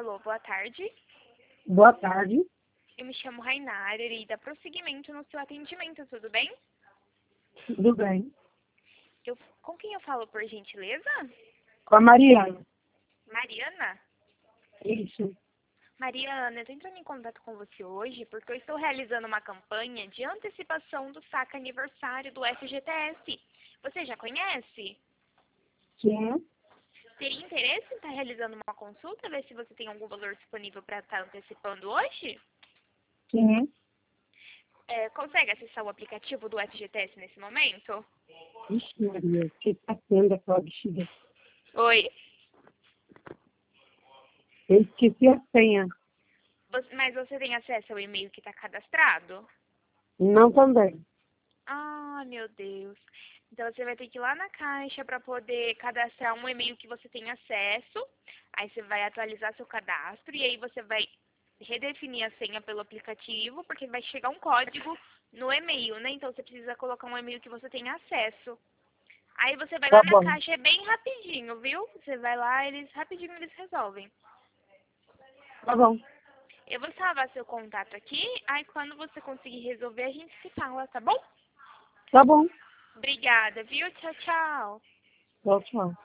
Alô, boa tarde. Boa tarde. Eu me chamo Rainara e irei dar prosseguimento no seu atendimento, tudo bem? Tudo bem? Com quem eu falo, por gentileza? Com a Mariana. Mariana? Isso. Mariana, eu estou entrando em contato com você hoje porque eu estou realizando uma campanha de antecipação do saque aniversário do FGTS. Você já conhece? Sim. Teria interesse em estar realizando uma consulta, ver se você tem algum valor disponível para estar antecipando hoje? Sim. Consegue acessar o aplicativo do FGTS nesse momento? Ixi, Maria, o que está sendo aquela bexiga? Oi? Eu esqueci a senha. Mas você tem acesso ao e-mail que está cadastrado? Não também. Ah, meu Deus. Então você vai ter que ir lá na caixa para poder cadastrar um e-mail que você tem acesso. Aí você vai atualizar seu cadastro e aí você vai redefinir a senha pelo aplicativo, porque vai chegar um código no e-mail, né? Então você precisa colocar um e-mail que você tem acesso. Aí você vai Tá lá na bom. caixa, é bem rapidinho, viu? Você vai lá, rapidinho eles resolvem. Tá bom. Eu vou salvar seu contato aqui, aí quando você conseguir resolver, a gente se fala, tá bom? Tá bom. Obrigada, viu? Tchau, tchau. Tchau, tchau.